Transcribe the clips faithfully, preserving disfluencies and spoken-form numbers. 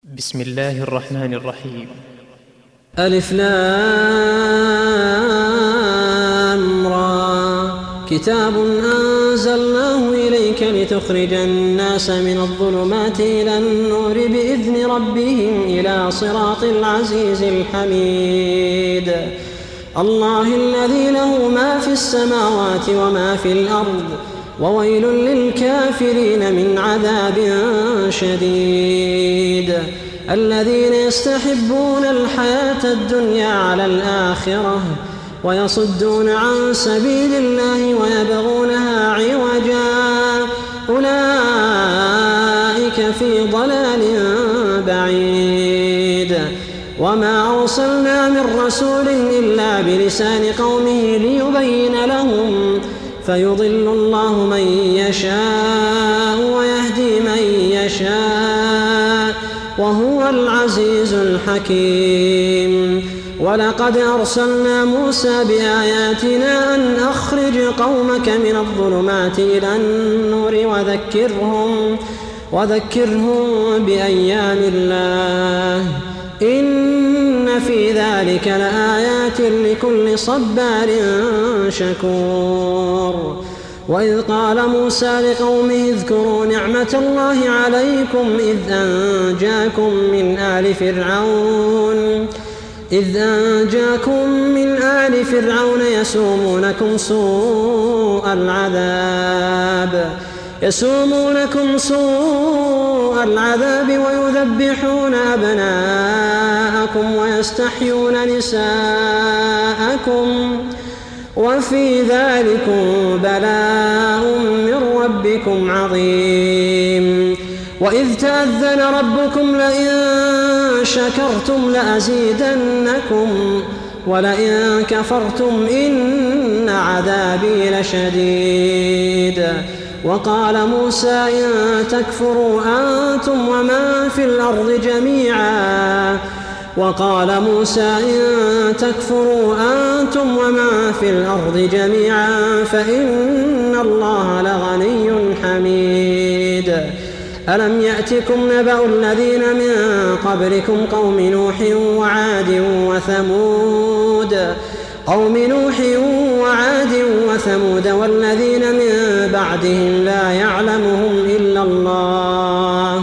بسم الله الرحمن الرحيم. ألف لام را كتاب أنزلناه إليك لتخرج الناس من الظلمات إلى النور بإذن ربهم إلى صراط العزيز الحميد. الله الذي له ما في السماوات وما في الأرض وويل للكافرين من عذاب شديد. الذين يستحبون الحياة الدنيا على الآخرة ويصدون عن سبيل الله ويبغونها عوجا أولئك في ضلال بعيد. وما أرسلنا من رسول إلا بلسان قومه ليبين لهم فيضل الله من يشاء ويهدي من يشاء وهو العزيز الحكيم. ولقد أرسلنا موسى بآياتنا أن أخرج قومك من الظلمات إلى النور وذكرهم, وذكرهم بأيام الله إن في ذلك لآيات لكل صبار شكور. وإذ قال موسى لقومه اذكروا نعمة الله عليكم إذ أنجاكم من آل فرعون إذ أنجاكم من آل فرعون يسومونكم سوء العذاب يسومونكم سوء العذاب ويذبحون أبناءكم ويستحيون نساءكم وفي ذلكم بلاء من ربكم عظيم. وإذ تأذن ربكم لئن شكرتم لأزيدنكم ولئن كفرتم إن عذابي لشديد. وقال موسى إن تكفروا أنتم ومن في الأرض جميعا وقال موسى إن تكفروا أنتم ومن في الأرض جميعا فإن الله لغني حميد. ألم يأتكم نبأ الذين من قبلكم قوم نوح وعاد وثمود قوم نوح وعاد وثمود والذين من بعدهم لا يعلمهم إلا الله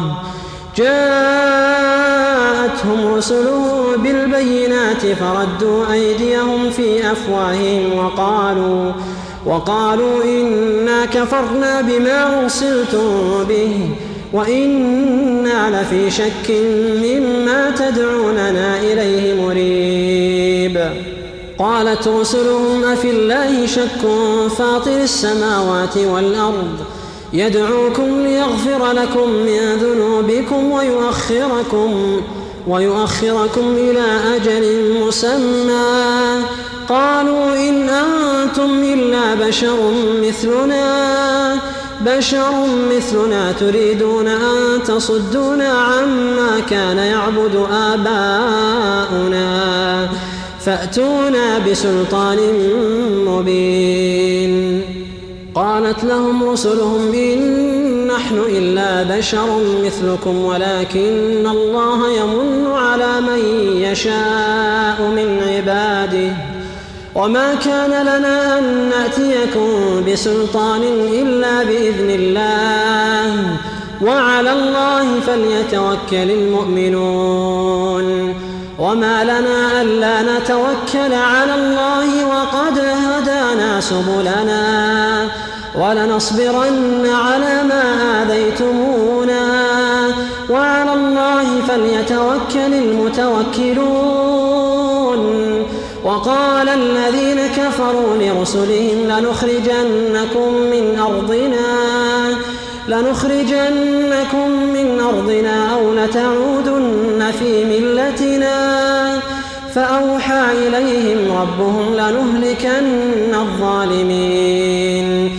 جاءتهم رسلهم بالبينات فردوا أيديهم في أفواههم وقالوا وقالوا إنا كفرنا بما أرسلتم به وإنا لفي شك مما تدعوننا إليه مريب. قالت رسلهم أفي الله شك فاطر السماوات والأرض يدعوكم ليغفر لكم من ذنوبكم ويؤخركم ويؤخركم إلى أجل مسمى قالوا إن أنتم إلا بشر مثلنا بشر مثلنا تريدون أن تصدونا عما كان يعبد آباؤنا فأتونا بسلطان مبين. قالت لهم رسلهم إن نحن إلا بشر مثلكم ولكن الله يمن على من يشاء من عباده وما كان لنا أن نأتيكم بسلطان إلا بإذن الله وعلى الله فليتوكل المؤمنون. وما لنا ألا نتوكل على الله وقد هدانا سبلنا ولنصبرن على ما آذيتمونا وعلى الله فليتوكل المتوكلون. وقال الذين كفروا لرسلهم لنخرجنكم من أرضنا لنخرجنكم من أرضنا أو لتعودن في ملتنا فأوحى إليهم ربهم لنهلكن الظالمين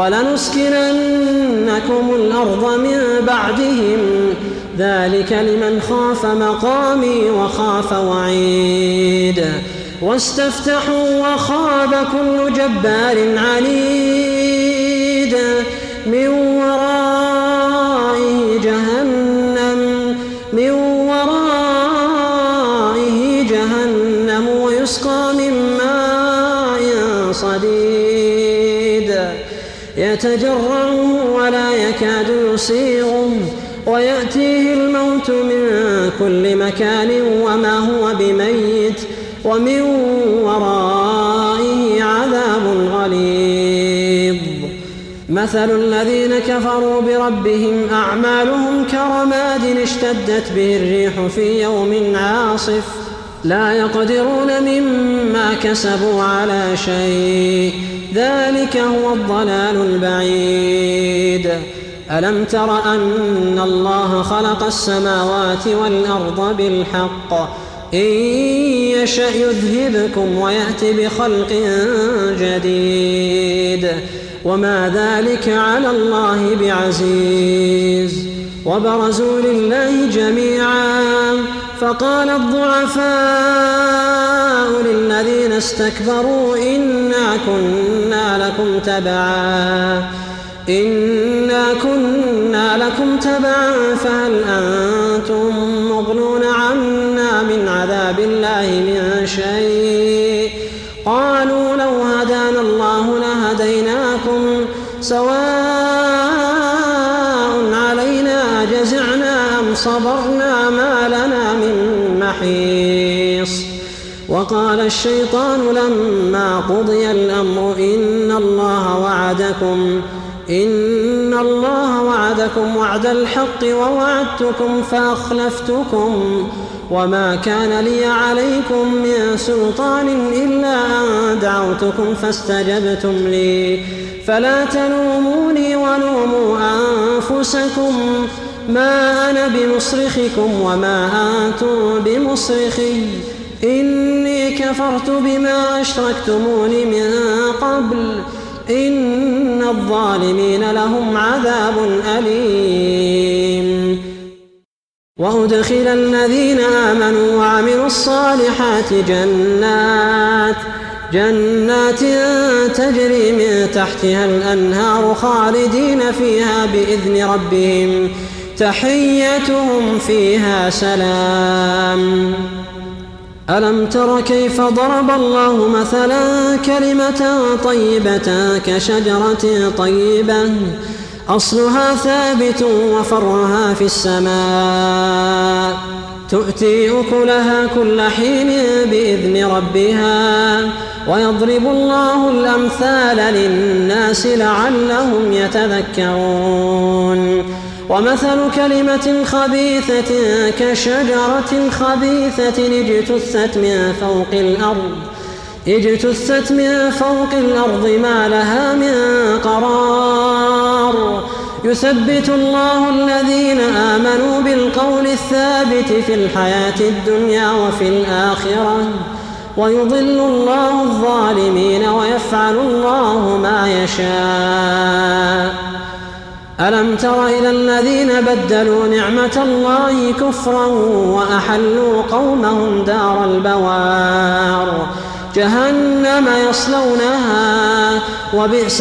ولنسكننكم الأرض من بعدهم ذلك لمن خاف مقامي وخاف وعيد. واستفتحوا وخاب كل جبار عنيد من ورائه جهنم من ورائه جهنم ويسقى من ماء صديد يتجرعه ولا يكاد يسيغه ويأتيه الموت من كل مكان وما هو بميت ومن ورائه عذاب غليظ. مثل الذين كفروا بربهم أعمالهم كرماد اشتدت به الريح في يوم عاصف لا يقدرون مما كسبوا على شيء ذلك هو الضلال البعيد. ألم تر أن الله خلق السماوات والأرض بالحق إن يشأ يذهبكم ويأت بخلق جديد وما ذلك على الله بعزيز. وبرزوا لله جميعا فقال الضعفاء للذين استكبروا إنا كنا لكم تبعا إنا كنا لكم تبعا فهل أنتم مغنون عنا من عذاب الله من شيء قالوا لو هدانا الله لهديناكم سواء علينا أجزعنا أم صبرنا ما لنا من محيص. وقال الشيطان لما قضي الأمر إن الله وعدكم إن الله وعدكم وعد الحق ووعدتكم فأخلفتكم وما كان لي عليكم من سلطان إلا أن دعوتكم فاستجبتم لي فلا تلوموني ولوموا أنفسكم ما أنا بمصرخكم وما أنتم بمصرخي إني كفرت بما أشركتمون من قبل إن الظالمين لهم عذاب أليم. وأدخل الذين آمنوا وعملوا الصالحات جنات جنات تجري من تحتها الأنهار خالدين فيها بإذن ربهم تحيتهم فيها سلام. ألم تر كيف ضرب الله مثلا كلمة طيبة كشجرة طيبة أصلها ثابت وفرعها في السماء تؤتي أكلها كل حين بإذن ربها ويضرب الله الأمثال للناس لعلهم يتذكرون. ومثل كلمة خبيثة كشجرة خبيثة اجتثت من فوق الأرض اجتثت من فوق الأرض ما لها من قرار يثبت الله الذين آمنوا بالقول الثابت في الحياة الدنيا وفي الآخرة ويضل الله الظالمين ويفعل الله ما يشاء. ألم تر إلى الذين بدلوا نعمة الله كفرا وأحلوا قومهم دار البوار جهنم يصلونها وبئس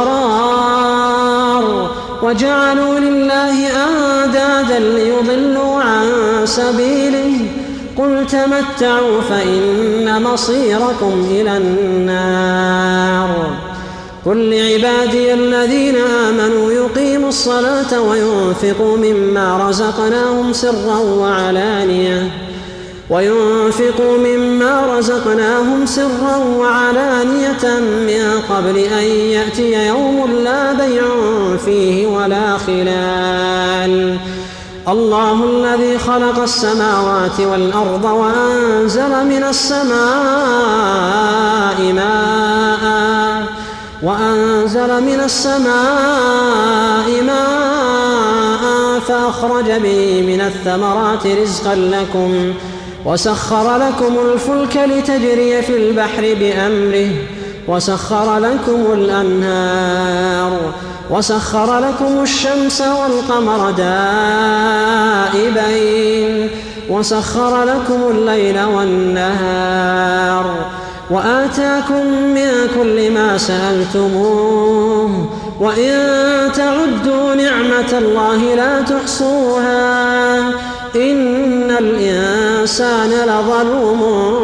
القرار وجعلوا لله أندادا ليضلوا عن سبيله قل تمتعوا فإن مصيركم إلى النار. قل لعبادي الذين آمنوا يقيموا الصلاة وينفقوا مما رزقناهم سرا وعلانية وينفقوا مما رزقناهم سرا وعلانية من قبل أن يأتي يوم لا بيع فيه ولا خلال. الله الذي خلق السماوات والأرض وأنزل من السماء ماء وأنزل من السماء ماء فأخرج به من الثمرات رزقا لكم وسخر لكم الفلك لتجري في البحر بأمره وسخر لكم الأنهار وسخر لكم الشمس والقمر دائبين وسخر لكم الليل والنهار وآتاكم من كل ما سألتموه وإن تعدوا نعمة الله لا تحصوها إن الإنسان لظلوم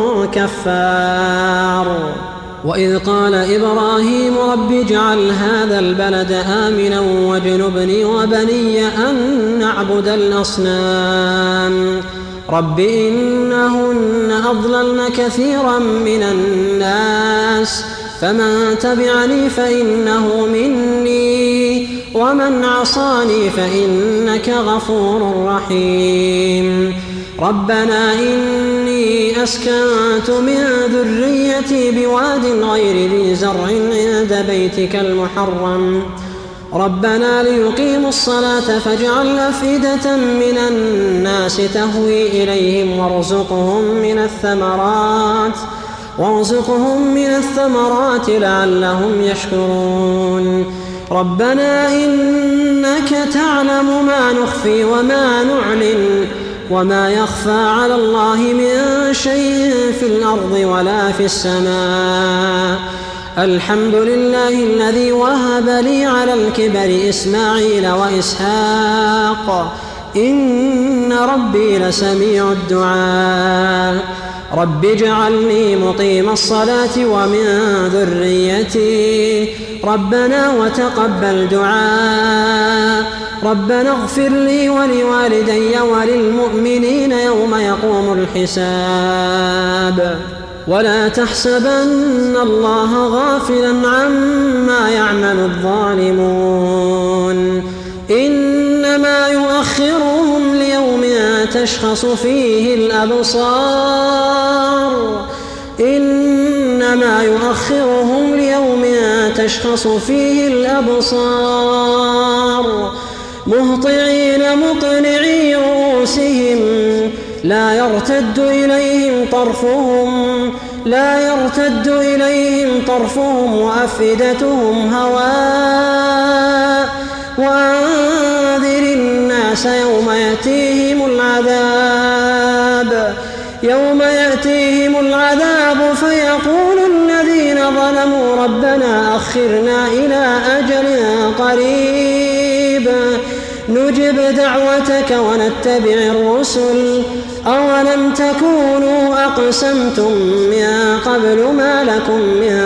كفار. وإذ قال إبراهيم رب اجعل هذا البلد آمنا واجنبني وبني أن نعبد الأصنام رب إنهن أضللن كثيرا من الناس فمن تبعني فإنه مني ومن عصاني فإنك غفور رحيم. ربنا إني أسكنت من ذريتي بواد غير ذي زرع عند بيتك المحرم ربنا ليقيموا الصلاة فاجعل أفئدة من الناس تهوي إليهم وارزقهم من الثمرات وارزقهم من الثمرات لعلهم يشكرون. ربنا إنك تعلم ما نخفي وما نعلن وما يخفى على الله من شيء في الأرض ولا في السماء. الحمد لله الذي وهب لي على الكبر إسماعيل وإسحاق إن ربي لسميع الدعاء. رب اجعلني مقيم الصلاة ومن ذريتي ربنا وتقبل دعاء. ربنا اغفر لي ولوالدي وللمؤمنين يوم يقوم الحساب. ولا تحسبن الله غافلا عما يعمل الظالمون إنما يؤخرهم ليوم تشخص فيه الأبصار إنما يؤخرهم ليوم تشخص فيه الأبصار مهطعين مقنعي رؤوسهم لا يرتد إليهم طرفهم لا يرتد إليهم طرفهم وأفئدتهم هواء. وأنذر الناس يوم يأتيهم العذاب يوم يأتيهم العذاب فيقول الذين ظلموا ربنا أخرنا إلى أجل قريب نجب دعوتك ونتبع الرسل أولم تكونوا أقسمتم من قبل ما لكم من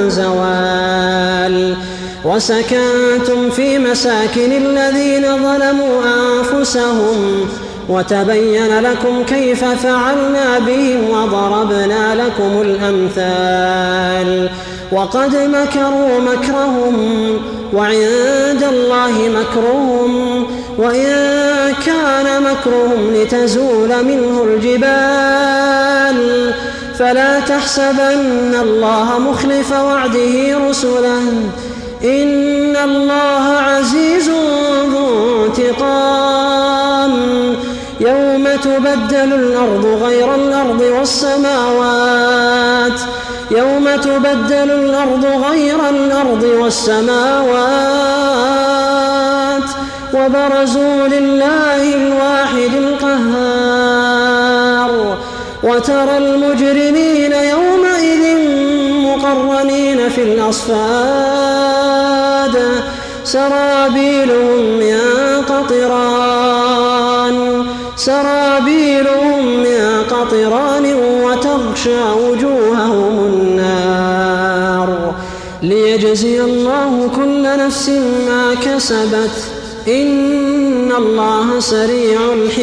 زوال. وسكنتم في مساكن الذين ظلموا أنفسهم وتبين لكم كيف فعلنا بهم وضربنا لكم الأمثال. وقد مكروا مكرهم وعند الله مكرهم وإن كان مكرهم لتزول منه الجبال. فلا تحسبن الله مخلف وعده رسله إن الله عزيز ذو انتقام. يوم تبدل الأرض غير الأرض والسماوات يوم تبدل الأرض غير الأرض والسماوات وبرزوا لله الواحد القهار. وترى المجرمين يومئذ مقرنين في الأصفاد سرابيلهم من قطران سرابيلهم من قطران وتغشى وجوههم النار ليجزي الله كل نفس ما كسبت إن الله سريع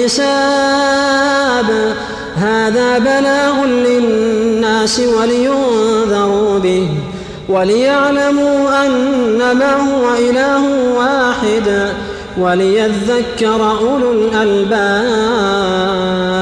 الحساب. هذا بلاغ للناس ولينذروا به وليعلموا أنما هو إله واحد وليذكر أولو الألباب.